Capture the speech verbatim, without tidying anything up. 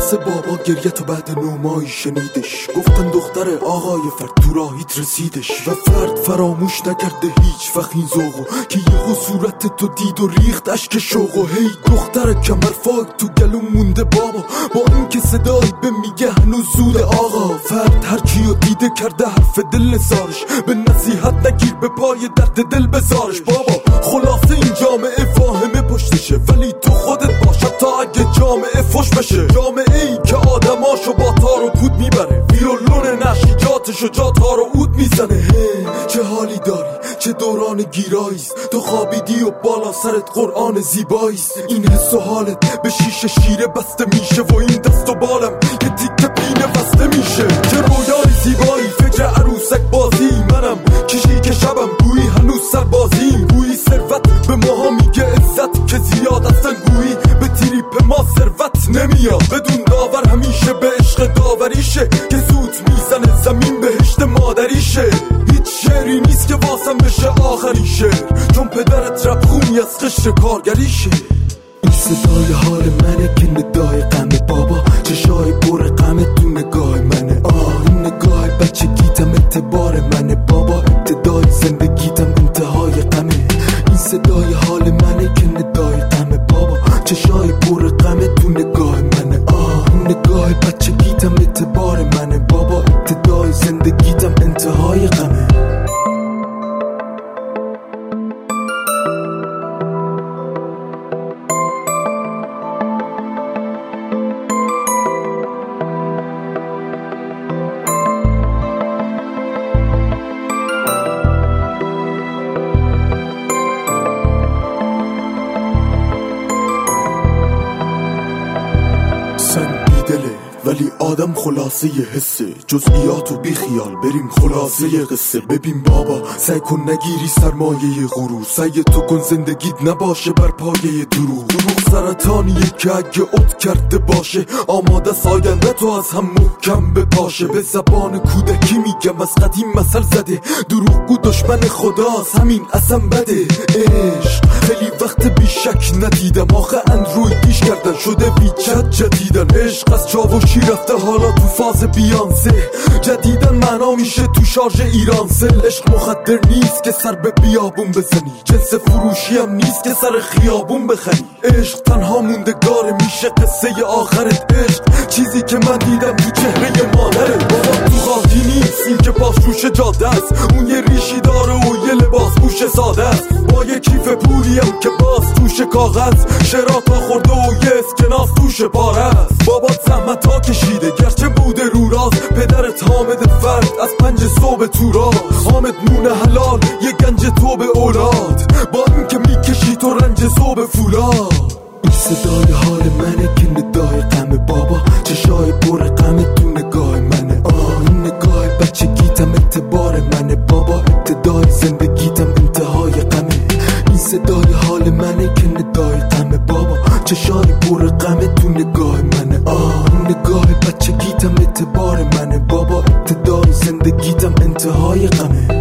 واسه بابا گریه تو بعد نومایی شنیدش، گفتن دختر آقای فرد تو راهیت رسیدش و فرد فراموش نکرده هیچ وقت این ذوقو که یهو صورت تو دید و ریخت اشک شوقو. هی دختر کمر فاک تو گلوم مونده بابا، با این که صدایی به میگه هنوز زود آقا. فرد هر کیو دیده کرده حرف دل نزارش، به نصیحت نگیر به پای درد دل بزارش بابا. خلاصه این جامعه فاهمه پشتشه، ولی تو خودت باشد تا اگه جامعه فش بشه. جامعه ای که آدماشو با تار و پود میبره، ویولون نشیجاتشو جا تار و عود میزنه. چه حالی داری، چه دوران گیراییست، تو خوابیدی و بالا سرت قرآن زیباییست. این حس و حالت به شیشه شیره بسته میشه و این دست و بالم یه تیکه پینه بسته میشه. چه رویای زیبایی، فکر عروسک بازی منم، کشی که شبم گویی هنوز سربازیم. گویی ثروت به ماها میگه عزت که زیاد هستن، گویی به تریپ ما ثروت نمیاد. بدون داور همیشه به عشق داوریشه که زود میزنه زمین بهشت مادریشه. هیچ شعری نیست که واسم بشه آخرین شعر، چون پدرت رپ خونی از قشر کارگریشه. این صدای حال منه که ندای غمه بابا، چشای پر غمه تو نگاه منه. آه این نگاه بچگیتم اعتبار منه بابا، ابتدای زندگیتم انتهای غمه. این صدای حال منه که ندای غمه بابا، چشای پر غمه تو نگاه منه. آه این نگاه بچگیتم اعتبار منه بابا، ابتدای زندگیتم انتهای غمه. ولی آدم خلاصه ی حسه، جزئیات و بی خیال بریم خلاصه ی قصه. ببین بابا سعی کن نگیری سرمایه غرور، سعی تو کن زندگیت نباشه بر پایه دروغ. دروغ سرطانیه که اگه عد کرده باشه، آماده ساینده تو از هم محکم بپاشه. به زبان کودکی میگم از قدیم مثل زده، دروغگو دشمن خداست همین اصلا بده. عشق خیلی وقت بیشک ندیدم، آخه اندرویدیش کردن شده ویچت جدیدن. عشق از چاوشی رفته حالا تو فاز بیانسه، جدیدن معنا میشه تو شارژ ایرانسل. عشق مخدر نیست که سر به بیابون بزنی، جنس فروشی هم نیست که سر خیابون بخری. عشق تنها موندگار میشه قصه آخرت. عشق چیزی که من دیدم تو چهره مادره بابا، تو خاطی نیست این که پاس روش جاده است، اون یه ریشی داره و یه لباس پوش ساده است، با یه کیف پولی هم که باز توش کاغذ، شراطا خورده و یه اسکناس توش پاره است. بابا زحمت ها کشیده گرچه بوده رو راست، پدرت حامد فرد از پنج صبح تو راه، حامد نون حلال یه گنج تو به اولاد، با این که میکشی تو رنج صبح فولاد. این صدای حال منه که ندای غمه بابا، چشای پر غمه تو نگاه منه. آه این نگاه بچگیتم اعتبار منه بابا، ابتدای زندگیتم انتهای غمه. این صدای حال منه که ندای غمه بابا، چشای پر غمه تو نگاه منه. آه نگاه بچگیتم اعتبار منه بابا، ابتدای زندگیتم انتهای غمه.